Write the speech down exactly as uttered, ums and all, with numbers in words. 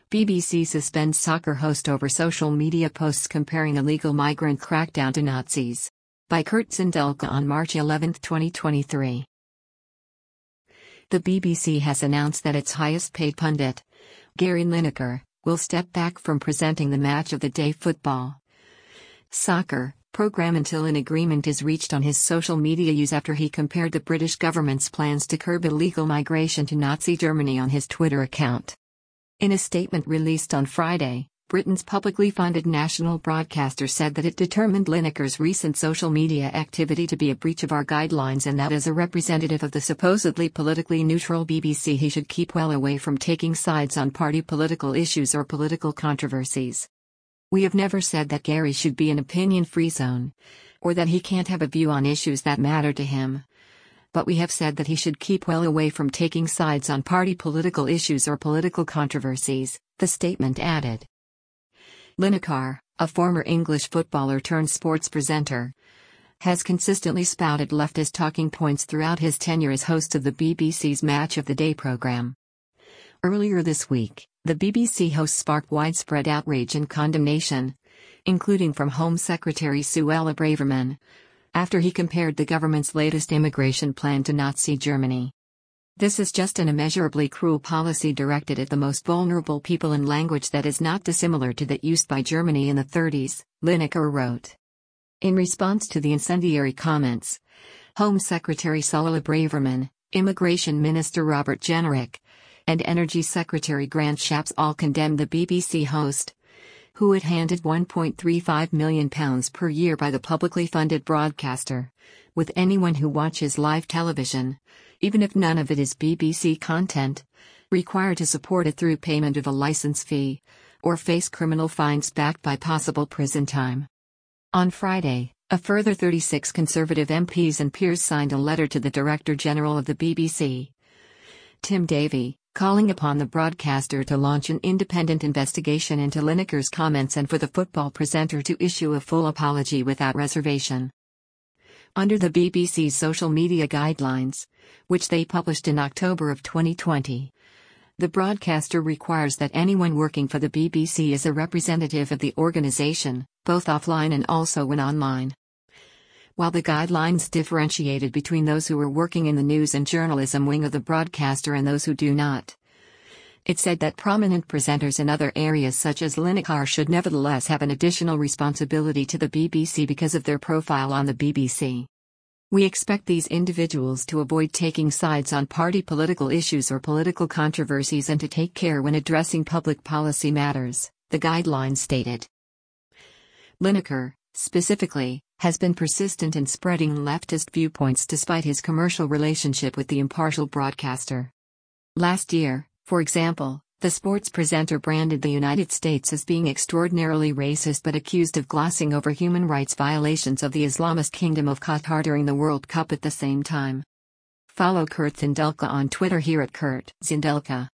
B B C suspends soccer host over social media posts comparing illegal migrant crackdown to Nazis. By Kurt Zindelka on March eleventh, twenty twenty-three. The B B C has announced that its highest-paid pundit, Gary Lineker, will step back from presenting the Match of the Day football soccer program until an agreement is reached on his social media use after he compared the British government's plans to curb illegal migration to Nazi Germany on his Twitter account. In a statement released on Friday, Britain's publicly funded national broadcaster said that it determined Lineker's recent social media activity to be a breach of our guidelines and that as a representative of the supposedly politically neutral B B C he should keep well away from taking sides on party political issues or political controversies. We have never said that Gary should be an opinion-free zone, or that he can't have a view on issues that matter to him. But we have said that he should keep well away from taking sides on party political issues or political controversies, the statement added. Lineker, a former English footballer turned sports presenter, has consistently spouted leftist talking points throughout his tenure as host of the B B C's Match of the Day program. Earlier this week, the B B C host sparked widespread outrage and condemnation, including from Home Secretary Suella Braverman, after he compared the government's latest immigration plan to Nazi Germany. This is just an immeasurably cruel policy directed at the most vulnerable people in language that is not dissimilar to that used by Germany in the thirties, Lineker wrote. In response to the incendiary comments, Home Secretary Suella Braverman, Immigration Minister Robert Jenrick, and Energy Secretary Grant Shapps all condemned the B B C host, who had handed one point three five million pounds per year by the publicly funded broadcaster, with anyone who watches live television, even if none of it is B B C content, required to support it through payment of a license fee, or face criminal fines backed by possible prison time. On Friday, a further thirty-six Conservative M Ps and peers signed a letter to the Director General of the B B C, Tim Davie, calling upon the broadcaster to launch an independent investigation into Lineker's comments and for the football presenter to issue a full apology without reservation. Under the B B C's social media guidelines, which they published in October of twenty twenty, the broadcaster requires that anyone working for the B B C is a representative of the organization, both offline and also when online. While the guidelines differentiated between those who are working in the news and journalism wing of the broadcaster and those who do not, it said that prominent presenters in other areas such as Lineker should nevertheless have an additional responsibility to the B B C because of their profile on the B B C. We expect these individuals to avoid taking sides on party political issues or political controversies and to take care when addressing public policy matters, the guidelines stated. Lineker, specifically, has been persistent in spreading leftist viewpoints despite his commercial relationship with the impartial broadcaster. Last year, for example, the sports presenter branded the United States as being extraordinarily racist but accused of glossing over human rights violations of the Islamist Kingdom of Qatar during the World Cup at the same time. Follow Kurt Zindelka on Twitter here at Kurt Zindelka.